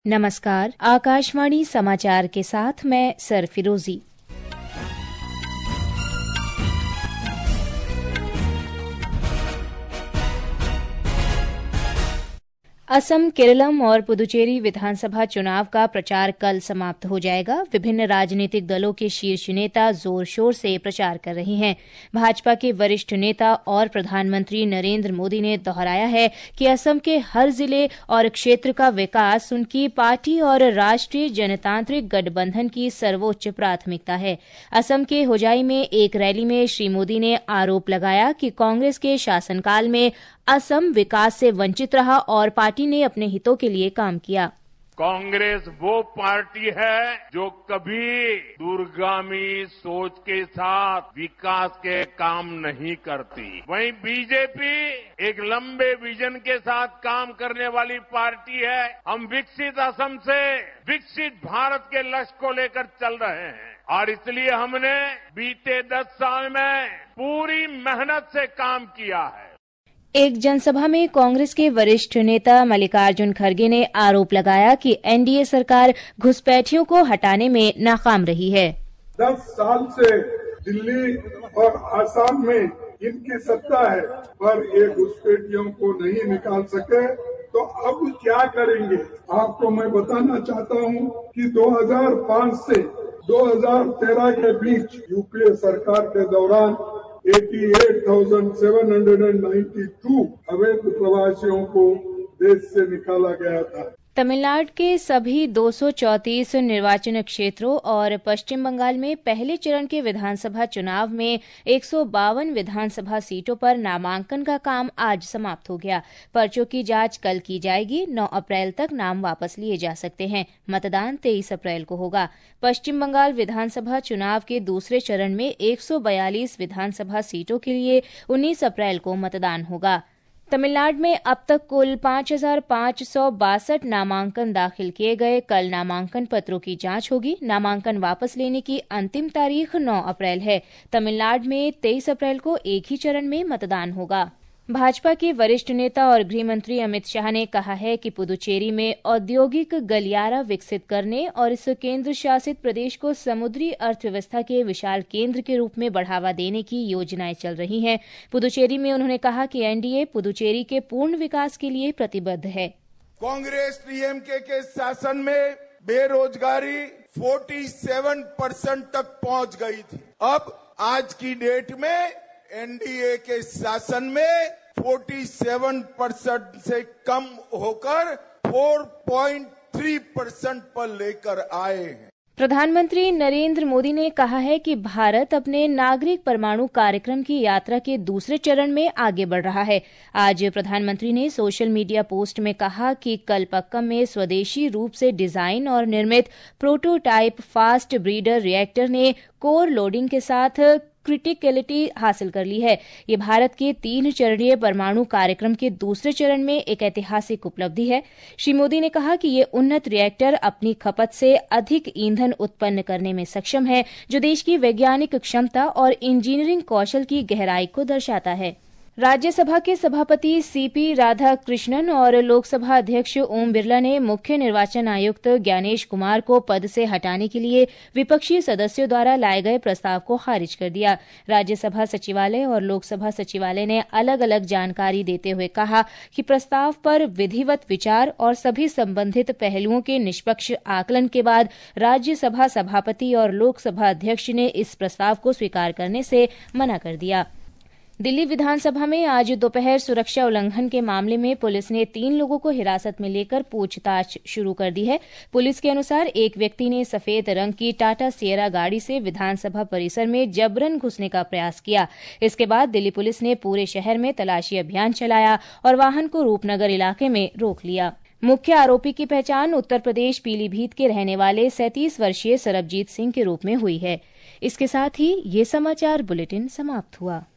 नमस्कार, आकाशवाणी समाचार के साथ मैं सरफिरोजी। असम, केरलम और पुदुचेरी विधानसभा चुनाव का प्रचार कल समाप्त हो जाएगा। विभिन्न राजनीतिक दलों के शीर्ष नेता जोर शोर से प्रचार कर रहे हैं। भाजपा के वरिष्ठ नेता और प्रधानमंत्री नरेंद्र मोदी ने दोहराया है कि असम के हर जिले और क्षेत्र का विकास उनकी पार्टी और राष्ट्रीय जनतांत्रिक गठबंधन की सर्वोच्च प्राथमिकता है। असम के होजाई में एक रैली में श्री मोदी ने आरोप लगाया कि कांग्रेस के शासनकाल में असम विकास से वंचित रहा और पार्टी ने अपने हितों के लिए काम किया। कांग्रेस वो पार्टी है जो कभी दूरगामी सोच के साथ विकास के काम नहीं करती। वहीं बीजेपी एक लंबे विजन के साथ काम करने वाली पार्टी है। हम विकसित असम से विकसित भारत के लक्ष्य को लेकर चल रहे हैं और इसलिए हमने बीते 10 साल में पूरी मेहनत से काम किया है। एक जनसभा में कांग्रेस के वरिष्ठ नेता मल्लिकार्जुन खड़गे ने आरोप लगाया कि एनडीए सरकार घुसपैठियों को हटाने में नाकाम रही है। 10 साल से दिल्ली और आसाम में इनकी सत्ता है, पर ये घुसपैठियों को नहीं निकाल सके, तो अब क्या करेंगे? आपको मैं बताना चाहता हूँ कि 2005 से 2013 के बीच यूपीए सरकार के दौरान 88,792 अवैध प्रवासियों को देश से निकाला गया था। तमिलनाडु के सभी 234 निर्वाचन क्षेत्रों और पश्चिम बंगाल में पहले चरण के विधानसभा चुनाव में 152 विधानसभा सीटों पर नामांकन का काम आज समाप्त हो गया। पर्चों की जांच कल की जाएगी। 9 अप्रैल तक नाम वापस लिए जा सकते हैं। मतदान 23 अप्रैल को होगा। पश्चिम बंगाल विधानसभा चुनाव के दूसरे चरण में 142 विधानसभा सीटों के लिए 19 अप्रैल को मतदान होगा। तमिलनाडु में अब तक कुल 5,562 नामांकन दाखिल किए गए। कल नामांकन पत्रों की जांच होगी। नामांकन वापस लेने की अंतिम तारीख 9 अप्रैल है। तमिलनाडु में 23 अप्रैल को एक ही चरण में मतदान होगा। भाजपा के वरिष्ठ नेता और गृहमंत्री अमित शाह ने कहा है कि पुदुचेरी में औद्योगिक गलियारा विकसित करने और इस केंद्र शासित प्रदेश को समुद्री अर्थव्यवस्था के विशाल केंद्र के रूप में बढ़ावा देने की योजनाएं चल रही हैं। पुदुचेरी में उन्होंने कहा कि एनडीए पुदुचेरी के पूर्ण विकास के लिए प्रतिबद्ध है। कांग्रेस डीएमके के शासन में बेरोजगारी 47% तक पहुंच गई थी। अब आज की डेट में एनडीए के शासन में 47% से कम होकर 4.3% पर लेकर आए हैं। प्रधानमंत्री नरेंद्र मोदी ने कहा है कि भारत अपने नागरिक परमाणु कार्यक्रम की यात्रा के दूसरे चरण में आगे बढ़ रहा है। आज प्रधानमंत्री ने सोशल मीडिया पोस्ट में कहा कि कलपक्कम में स्वदेशी रूप से डिजाइन और निर्मित प्रोटोटाइप फास्ट ब्रीडर रिएक्टर ने कोर लोडिंग के साथ क्रिटिकलिटी हासिल कर ली है। ये भारत के 3 चरणीय परमाणु कार्यक्रम के दूसरे चरण में एक ऐतिहासिक उपलब्धि है। श्री मोदी ने कहा कि ये उन्नत रिएक्टर अपनी खपत से अधिक ईंधन उत्पन्न करने में सक्षम है, जो देश की वैज्ञानिक क्षमता और इंजीनियरिंग कौशल की गहराई को दर्शाता है। राज्यसभा के सभापति सीपी राधाकृष्णन और लोकसभा अध्यक्ष ओम बिरला ने मुख्य निर्वाचन आयुक्त ज्ञानेश कुमार को पद से हटाने के लिए विपक्षी सदस्यों द्वारा लाए गए प्रस्ताव को खारिज कर दिया। राज्यसभा सचिवालय और लोकसभा सचिवालय ने अलग अलग जानकारी देते हुए कहा कि प्रस्ताव पर विधिवत विचार और सभी संबंधित पहलुओं के निष्पक्ष आकलन के बाद राज्यसभा सभापति और लोकसभा अध्यक्ष ने इस प्रस्ताव को स्वीकार करने से मना कर दिया। दिल्ली विधानसभा में आज दोपहर सुरक्षा उल्लंघन के मामले में पुलिस ने 3 लोगों को हिरासत में लेकर पूछताछ शुरू कर दी है। पुलिस के अनुसार एक व्यक्ति ने सफेद रंग की टाटा सिएरा गाड़ी से विधानसभा परिसर में जबरन घुसने का प्रयास किया। इसके बाद दिल्ली पुलिस ने पूरे शहर में तलाशी अभियान चलाया और वाहन को रूपनगर इलाके में रोक लिया। मुख्य आरोपी की पहचान उत्तर प्रदेश पीलीभीत के रहने वाले 37 वर्षीय सरबजीत सिंह के रूप में हुई है। इसके साथ ही ये समाचार बुलेटिन समाप्त हुआ।